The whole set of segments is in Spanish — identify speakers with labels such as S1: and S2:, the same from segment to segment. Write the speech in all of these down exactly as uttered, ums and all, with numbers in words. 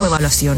S1: evaluación.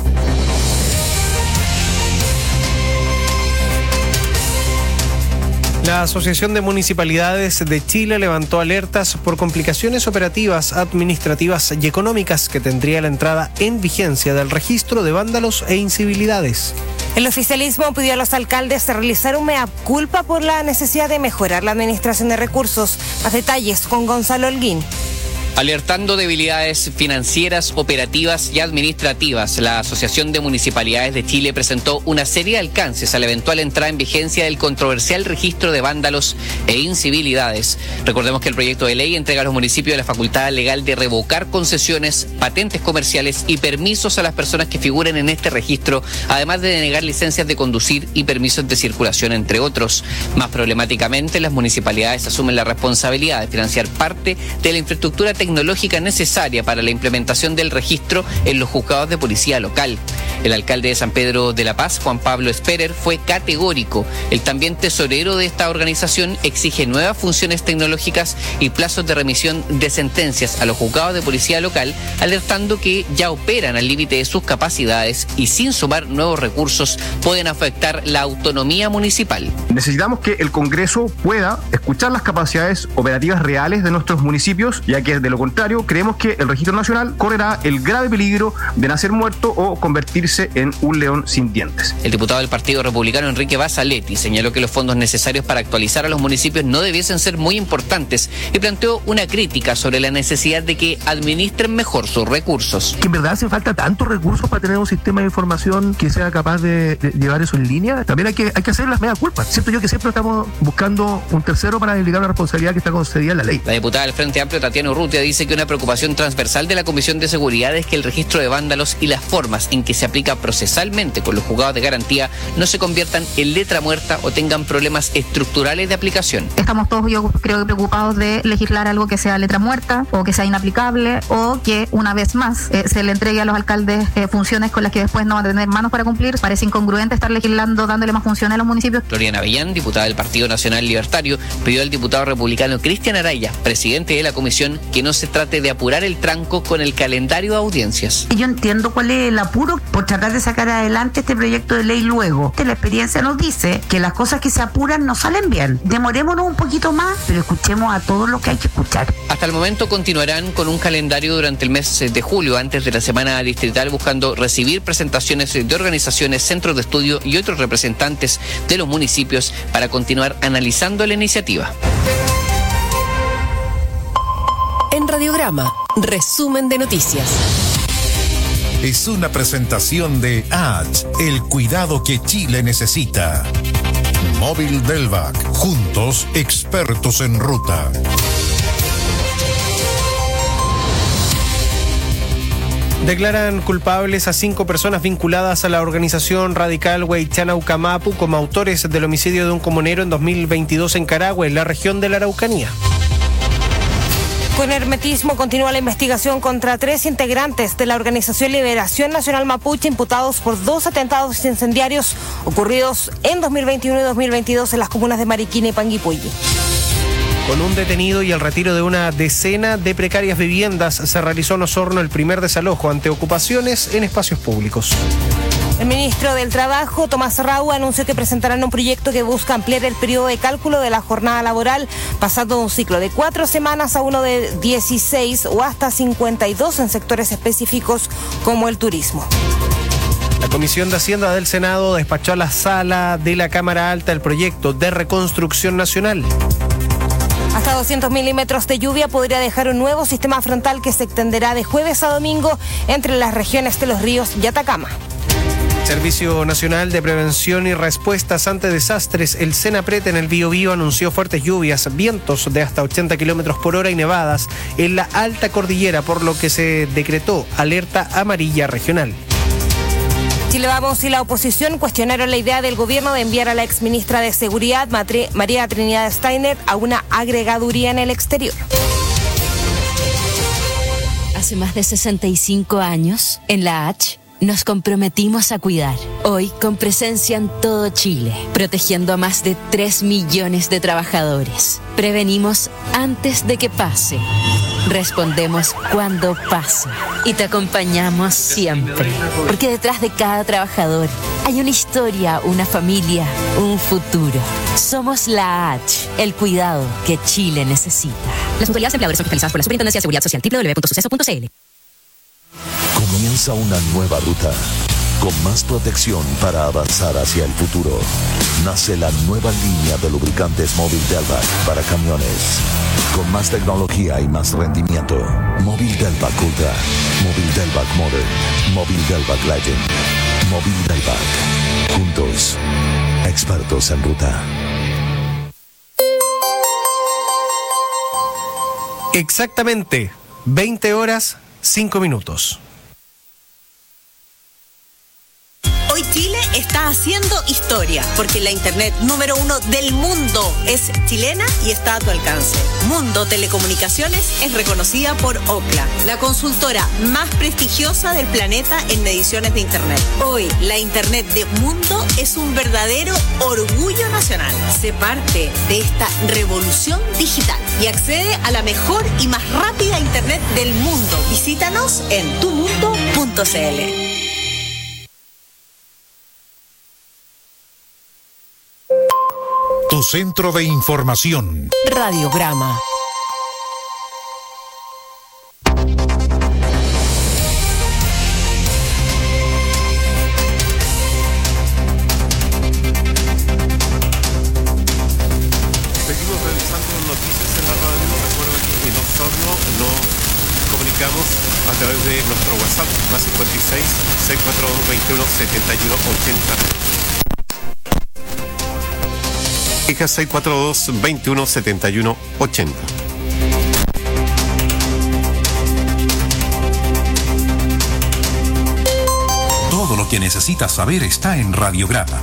S2: La Asociación de Municipalidades de Chile levantó alertas por complicaciones operativas, administrativas y económicas que tendría la entrada en vigencia del registro de vándalos e incivilidades.
S3: El oficialismo pidió a los alcaldes realizar un mea culpa por la necesidad de mejorar la administración de recursos. Más detalles con Gonzalo Holguín.
S4: Alertando debilidades financieras, operativas y administrativas, la Asociación de Municipalidades de Chile presentó una serie de alcances a la eventual entrada en vigencia del controversial registro de vándalos e incivilidades. Recordemos que el proyecto de ley entrega a los municipios la facultad legal de revocar concesiones, patentes comerciales y permisos a las personas que figuren en este registro, además de denegar licencias de conducir y permisos de circulación, entre otros. Más problemáticamente, las municipalidades asumen la responsabilidad de financiar parte de la infraestructura tecnológica tecnológica necesaria para la implementación del registro en los juzgados de policía local. El alcalde de San Pedro de la Paz, Juan Pablo Esperer, fue categórico. El también tesorero de esta organización exige nuevas funciones tecnológicas y plazos de remisión de sentencias a los juzgados de policía local, alertando que ya operan al límite de sus capacidades y sin sumar nuevos recursos pueden afectar la autonomía municipal.
S5: Necesitamos que el Congreso pueda escuchar las capacidades operativas reales de nuestros municipios, ya que de lo contrario creemos que el registro nacional correrá el grave peligro de nacer muerto o convertirse en un león sin dientes.
S4: El diputado del Partido Republicano, Enrique Basaletti, señaló que los fondos necesarios para actualizar a los municipios no debiesen ser muy importantes y planteó una crítica sobre la necesidad de que administren mejor sus recursos.
S6: Que en verdad hace falta tantos recursos para tener un sistema de información que sea capaz de, de llevar eso en línea. También hay que, hay que hacer las media culpas. Siento yo que siempre estamos buscando un tercero para desligar una responsabilidad que está concedida en la ley.
S4: La diputada del Frente Amplio, Tatiana Urrutia, dice que una preocupación transversal de la Comisión de Seguridad es que el registro de vándalos y las formas en que se aplica procesalmente con los juzgados de garantía no se conviertan en letra muerta o tengan problemas estructurales de aplicación.
S7: Estamos todos, yo creo, preocupados de legislar algo que sea letra muerta o que sea inaplicable o que una vez más eh, se le entregue a los alcaldes eh, funciones con las que después no van a tener manos para cumplir. Parece incongruente estar legislando dándole más funciones a los municipios.
S4: Gloriana Avellán, diputada del Partido Nacional Libertario, pidió al diputado republicano Cristian Araya, presidente de la comisión, que no se trate de apurar el tranco con el calendario de audiencias.
S8: Yo entiendo cuál es el apuro por tratar de sacar adelante este proyecto de ley luego. La experiencia nos dice que las cosas que se apuran no salen bien. Demorémonos un poquito más, pero escuchemos a todos lo que hay que escuchar.
S4: Hasta el momento continuarán con un calendario durante el mes de julio, antes de la semana distrital, buscando recibir presentaciones de organizaciones, centros de estudio y otros representantes de los municipios para continuar analizando la iniciativa.
S9: En Radiograma, resumen de noticias.
S10: Es una presentación de A H, el cuidado que Chile necesita. Móvil Delvac, juntos expertos en ruta.
S2: Declaran culpables a cinco personas vinculadas a la organización radical Huaychana Ucamapu como autores del homicidio de un comunero en dos mil veintidós en Carahue, en la región de la Araucanía.
S3: Con hermetismo continúa la investigación contra tres integrantes de la Organización Liberación Nacional Mapuche imputados por dos atentados incendiarios ocurridos en dos mil veintiuno y dos mil veintidós en las comunas de Mariquina y Panguipulli.
S2: Con un detenido y el retiro de una decena de precarias viviendas, se realizó en Osorno el primer desalojo ante ocupaciones en espacios públicos.
S3: El ministro del Trabajo, Tomás Raúa, anunció que presentarán un proyecto que busca ampliar el periodo de cálculo de la jornada laboral, pasando de un ciclo de cuatro semanas a uno de dieciséis o hasta cincuenta y dos en sectores específicos como el turismo.
S2: La Comisión de Hacienda del Senado despachó a la sala de la Cámara Alta el proyecto de reconstrucción nacional.
S3: Hasta doscientos milímetros de lluvia podría dejar un nuevo sistema frontal que se extenderá de jueves a domingo entre las regiones de Los Ríos y Atacama.
S2: Servicio Nacional de Prevención y Respuestas ante Desastres, el Senapred en el Biobío anunció fuertes lluvias, vientos de hasta ochenta kilómetros por hora y nevadas en la alta cordillera, por lo que se decretó alerta amarilla regional.
S3: Chile Vamos y la oposición cuestionaron la idea del gobierno de enviar a la exministra de Seguridad, Matri- María Trinidad Steiner, a una agregaduría en el exterior.
S9: Hace más de sesenta y cinco años, en la H,
S1: nos comprometimos a cuidar. Hoy con presencia en todo Chile, protegiendo a más de tres millones de trabajadores. Prevenimos antes de que pase. Respondemos cuando pase. Y te acompañamos siempre. Porque detrás de cada trabajador hay una historia, una familia, un futuro. Somos la H, el cuidado que Chile necesita. Las mutualidades empleadores son fiscalizadas por la Superintendencia de Seguridad Social, doble u doble u doble u punto suceso punto c l.
S11: Comienza una nueva ruta, con más protección para avanzar hacia el futuro. Nace la nueva línea de lubricantes Móvil Delvac para camiones. Con más tecnología y más rendimiento. Móvil Delvac Ultra, Móvil Delvac Modern, Móvil Delvac Legend, Móvil Delvac. Juntos, expertos en ruta.
S2: Exactamente, veinte horas, cinco minutos.
S12: Hoy Chile está haciendo historia, porque la internet número uno del mundo es chilena y está a tu alcance. Mundo Telecomunicaciones es reconocida por Ookla, la consultora más prestigiosa del planeta en mediciones de internet. Hoy, la internet de Mundo es un verdadero orgullo nacional. Sé parte de esta revolución digital y accede a la mejor y más rápida internet del mundo. Visítanos en tu mundo punto c l.
S10: Tu centro de información.
S9: Radiograma.
S13: Seguimos revisando noticias en la radio. Recuerdo que en Osorno nos comunicamos a través de nuestro WhatsApp, más cincuenta y seis, seiscientos cuarenta y dos, veintiuno, setenta y uno, ochenta. seiscientos cuarenta y dos, veintiuno, setenta y uno, ochenta.
S10: Todo lo que necesitas saber está en Radiograma.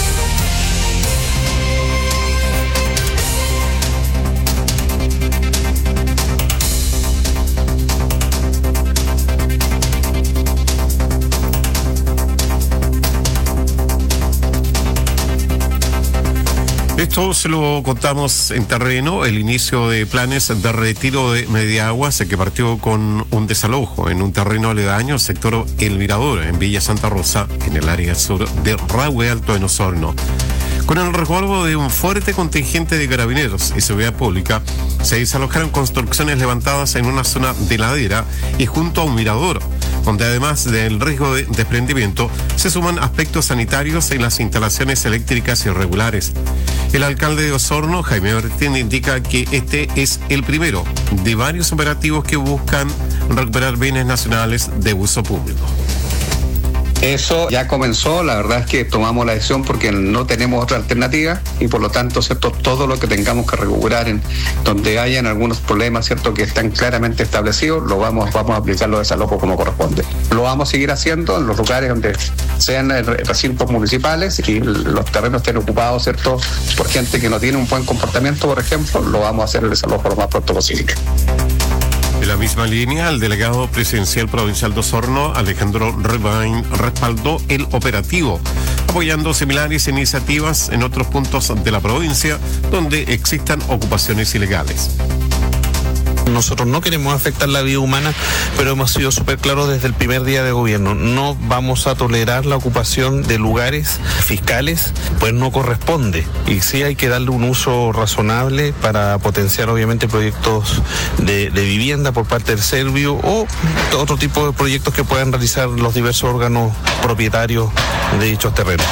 S13: Esto se lo contamos en terreno, el inicio de planes de retiro de Mediaguas, que partió con un desalojo en un terreno aledaño al sector El Mirador, en Villa Santa Rosa, en el área sur de Rahue Alto en Osorno. Con el resguardo de un fuerte contingente de carabineros y seguridad pública, se desalojaron construcciones levantadas en una zona de ladera y junto a un mirador, donde además del riesgo de desprendimiento, se suman aspectos sanitarios en las instalaciones eléctricas irregulares. El alcalde de Osorno, Jaime Bertín, indica que este es el primero de varios operativos que buscan recuperar bienes nacionales de uso público.
S14: Eso ya comenzó, la verdad es que tomamos la decisión porque no tenemos otra alternativa y por lo tanto, ¿cierto? Todo lo que tengamos que recuperar en donde hayan algunos problemas, ¿cierto? Que están claramente establecidos, lo vamos, vamos a aplicar los desalojos como corresponde. Lo vamos a seguir haciendo en los lugares donde sean recintos municipales y los terrenos estén ocupados, ¿cierto? Por gente que no tiene un buen comportamiento, por ejemplo, lo vamos a hacer el desalojo lo más pronto posible.
S13: En la misma línea, el delegado presidencial provincial de Osorno, Alejandro Rebain, respaldó el operativo, apoyando similares iniciativas en otros puntos de la provincia donde existan ocupaciones ilegales.
S15: Nosotros no queremos afectar la vida humana, pero hemos sido súper claros desde el primer día de gobierno. No vamos a tolerar la ocupación de lugares fiscales, pues no corresponde. Y sí hay que darle un uso razonable para potenciar obviamente proyectos de, de vivienda por parte del Servio o otro tipo de proyectos que puedan realizar los diversos órganos propietarios de dichos terrenos.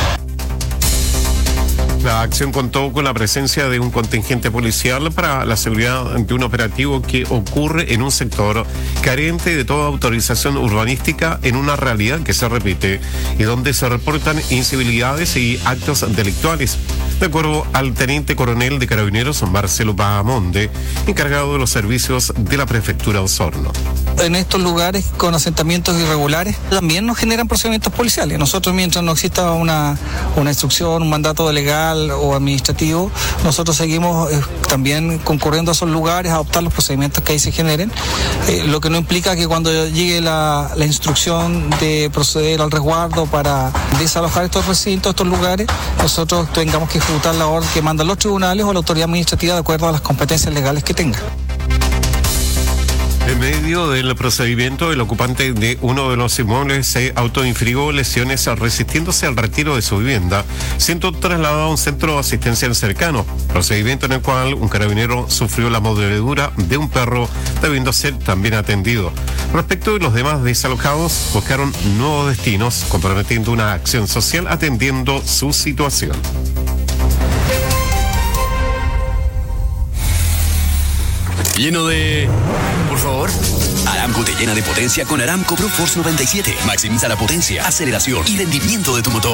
S13: La acción contó con la presencia de un contingente policial para la seguridad de un operativo que ocurre en un sector carente de toda autorización urbanística, en una realidad que se repite y donde se reportan incivilidades y actos delictuales. De acuerdo al teniente coronel de Carabineros, Marcelo Bahamonde, encargado de los servicios de la Prefectura de Osorno.
S16: en estos lugares con asentamientos irregulares también nos generan procedimientos policiales. Nosotros, mientras no exista una, una instrucción, un mandato legal o administrativo, nosotros seguimos eh, también concurriendo a esos lugares a adoptar los procedimientos que ahí se generen, eh, lo que no implica que cuando llegue la, la instrucción de proceder al resguardo para desalojar estos recintos, estos lugares, nosotros tengamos que ejecutar la orden que mandan los tribunales o la autoridad administrativa de acuerdo a las competencias legales que tenga.
S13: En medio del procedimiento, el ocupante de uno de los inmuebles se autoinfirió lesiones resistiéndose al retiro de su vivienda, siendo trasladado a un centro asistencial cercano, procedimiento en el cual un carabinero sufrió la mordedura de un perro, debiendo ser también atendido. Respecto de los demás desalojados, buscaron nuevos destinos, comprometiendo una acción social atendiendo su situación.
S17: Lleno de... Por favor. Aramco te llena de potencia con Aramco Pro Force noventa y siete. Maximiza la potencia, aceleración y rendimiento de tu motor.